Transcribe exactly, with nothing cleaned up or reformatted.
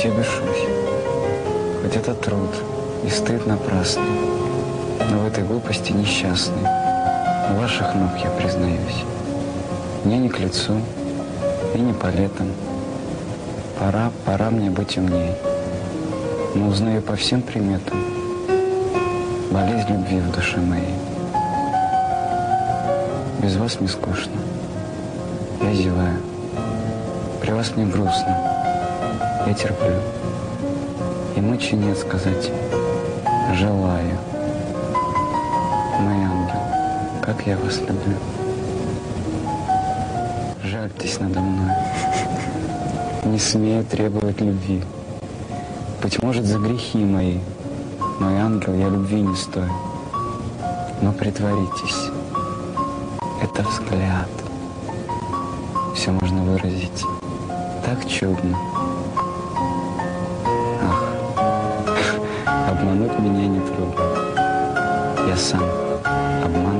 я бешусь. Хоть это труд и стыд напрасный, но в этой глупости несчастный. У ваших ног я признаюсь. Мне не к лицу и не по летам. Пора, пора мне быть умней. Но узнаю по всем приметам болезнь любви в душе моей. Без вас мне скучно. Я зеваю. При вас мне грустно. Я терплю. И мочи нет сказать желаю. Мой ангел, как я вас люблю. Жальтесь надо мной. Не смею требовать любви. Быть может, за грехи мои. Мой ангел, я любви не стою. Но притворитесь. Это взгляд. Все можно выразить так чудно. Ах, обмануть меня нетрудно. Я сам обман.